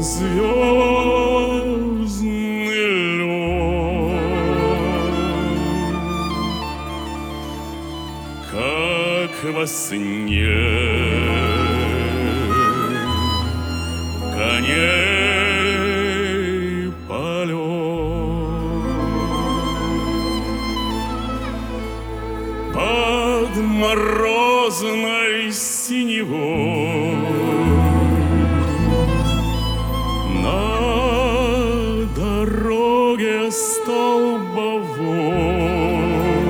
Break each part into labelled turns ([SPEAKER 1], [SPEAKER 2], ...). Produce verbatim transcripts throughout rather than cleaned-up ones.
[SPEAKER 1] звездный лед, как во сне коней полет под морозной синевой. На дороге столбовой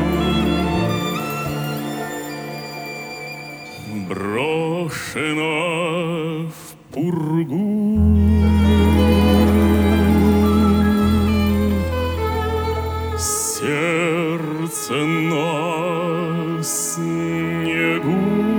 [SPEAKER 1] брошено в пургу сердце на снегу.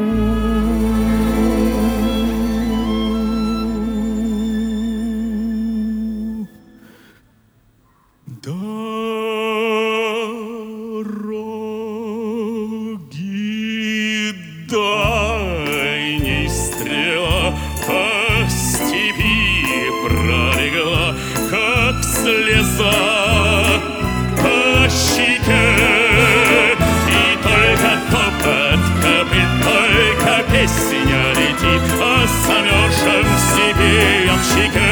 [SPEAKER 1] Дороги дальней стрела по степи пролегла, как слеза по щеке. И только топот копыт, только песня летит по замерзшим степи ямщике.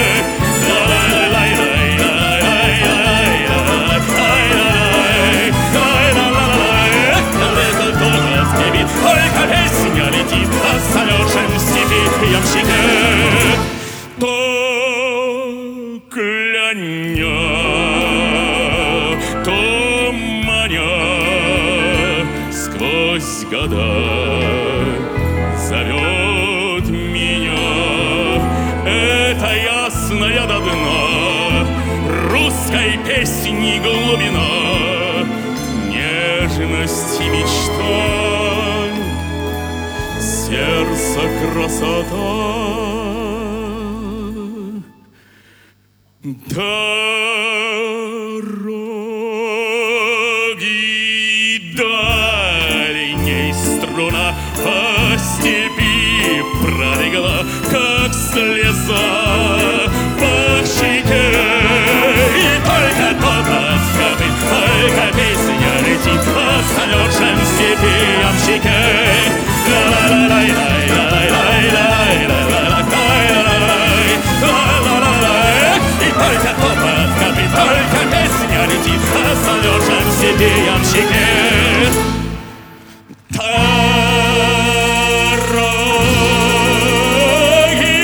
[SPEAKER 1] Только песня летит по замерзшим степи ямщике. То кляня, то маня сквозь года зовет меня. Это ясная до дна русской песни глубина, нежность и мечта, сердце красота. Дороги дальней струна по степи пролегла, как слеза по щеке. И только топот копыт, только песня летит по замерзшим степи ямщике. И только топот копыт, только песня летит по замерзшим степи ямщике. Дороги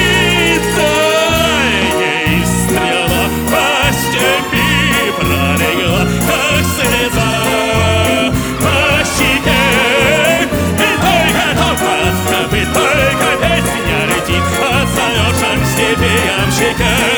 [SPEAKER 1] дальней стрела по степи пролегла, как слеза по щеке. И только топот копыт, только песня летит по замерзшим степи ямщике.